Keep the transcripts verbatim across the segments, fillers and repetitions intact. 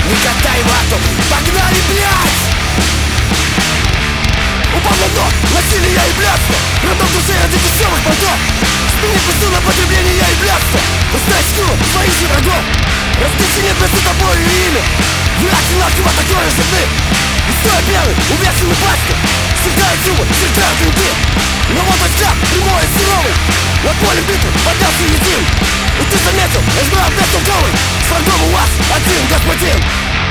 не катай вату. Погнали, блядь! Упал на дно, насилие и блядство. Родом душе ради дешевых понтов. Сменить посыл на потребление и блядство. Узнать силу своих же врагов. Различие нет между тобой и ими. Враг и ласково такое жадны. И стоя белый, увешанный пачкой. Сжигают зубы, сжигают винты. Но вот взгляд, прямой и суровый. На поле битвы поднялся един. И ты заметил, избрал бестолковый. С врагом у вас один господин.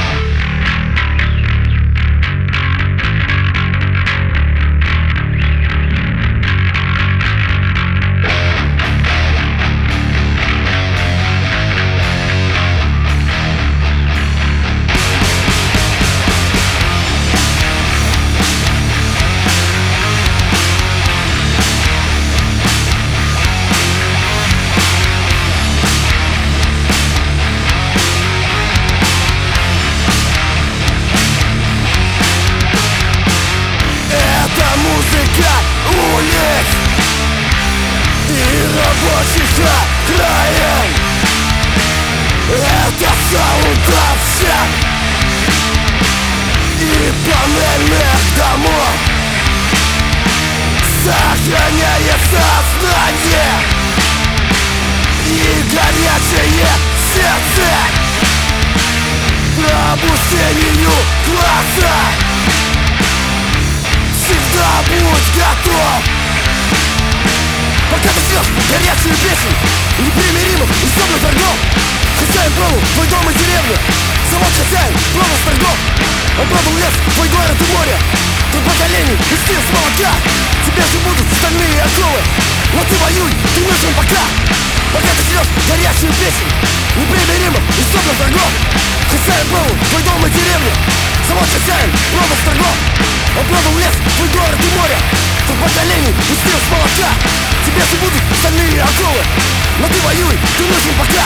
Улиц и рабочих окраин. Это саунд общак и панельных домов. Сохраняет сознание и горячее сердце. Пробуждению глаза. Всегда будь готов. Пока ты слез горячую песню непримиримых и темных торгов. Хозяин пробовал твой дом и деревню. Завод хозяин пробовал с торгов. Он пробовал лес, твой город и море. Твой поколений пустил с молока. Тебе же будут стальные оковы. Но ты воюй, ты нужен пока. Пока ты слез горячую песню непримиримых и темных торгов. Хозяин пробовал твой дом и деревню. Завод хозяин пробовал с торгов. Он продал лес, твой город и море. Твой поколений пустил с молока. Тебе же будут стальные оковы. Но ты воюй, ты нужен пока.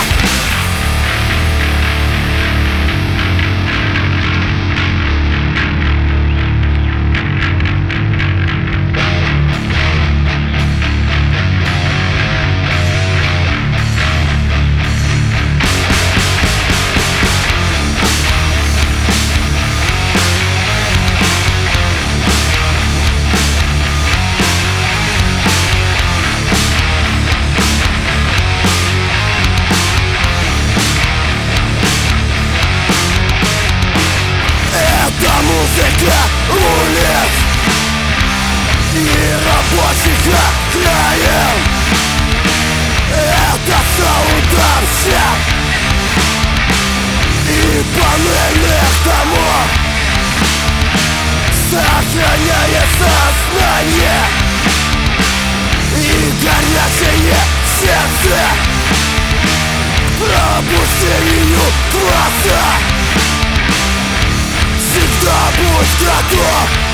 Музыка улиц и рабочих окраин. Это саунд общак и панельных домов. Сохраняет сознание и горячее сердце. Пробуждению глаза. Всегда будь готов.